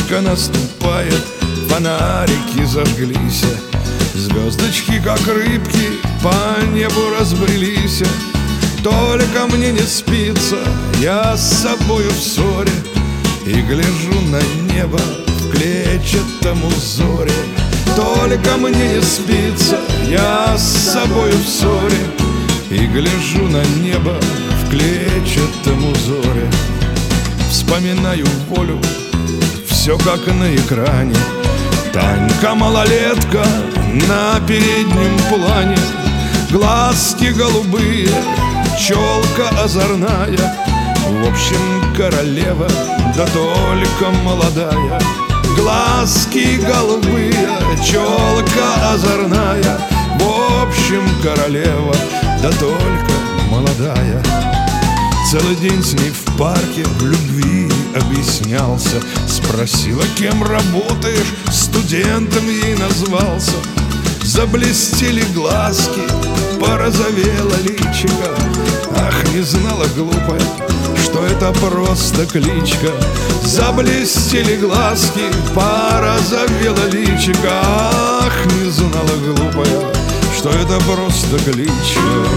Ночка наступает, фонарики зажглись, звездочки, как рыбки, по небу разбрелись. Только мне не спится, я с собою в ссоре, и гляжу на небо в клетчатом узоре. Только мне не спится, я с собою в ссоре, и гляжу на небо в клетчатом узоре. Вспоминаю волю, все как на экране. Танька малолетка на переднем плане, глазки голубые, челка озорная. В общем, королева, да только молодая. Глазки голубые, челка озорная. В общем, королева, да только молодая. Целый день с ней в парке в любви объяснялся. Спросила, кем работаешь, студентом ей назвался. Заблестели глазки, порозовела личико. Ах, не знала глупая, что это просто кличка. Заблестели глазки, порозовела личико. Ах, не знала глупая, что это просто кличка.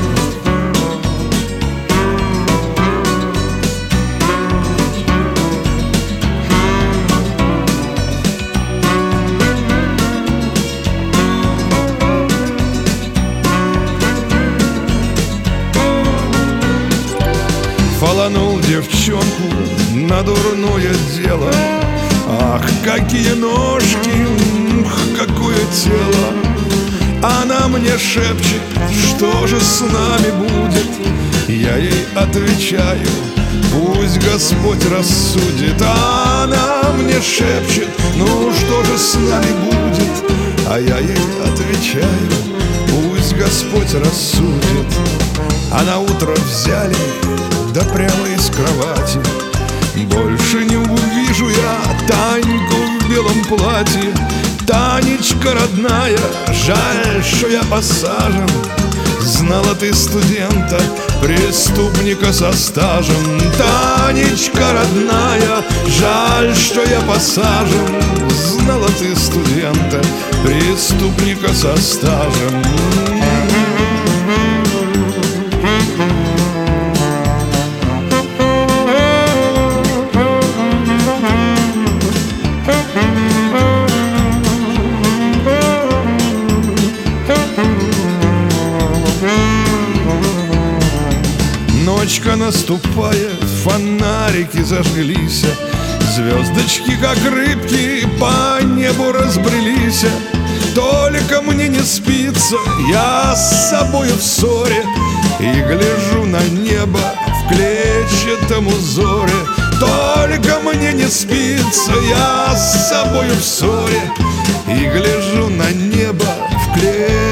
Фаланул девчонку на дурное дело. Ах, какие ножки, какое тело. Она мне шепчет, что же с нами будет. Я ей отвечаю, пусть Господь рассудит. Она мне шепчет, ну что же с нами будет. А я ей отвечаю, пусть Господь рассудит. А на утро взяли, да прямо из кровати. Больше не увижу я Таньку в белом платье. Танечка родная, жаль, что я посажен. Знала ты студента, преступника со стажем. Танечка родная, жаль, что я посажен. Знала ты студента, преступника со стажем. Ночка наступает, фонарики зажглись, звездочки, как рыбки, по небу разбрелись. Только мне не спится, я с собою в ссоре, и гляжу на небо в клетчатом узоре. Только мне не спится, я с собою в ссоре, и гляжу на небо в клетчатом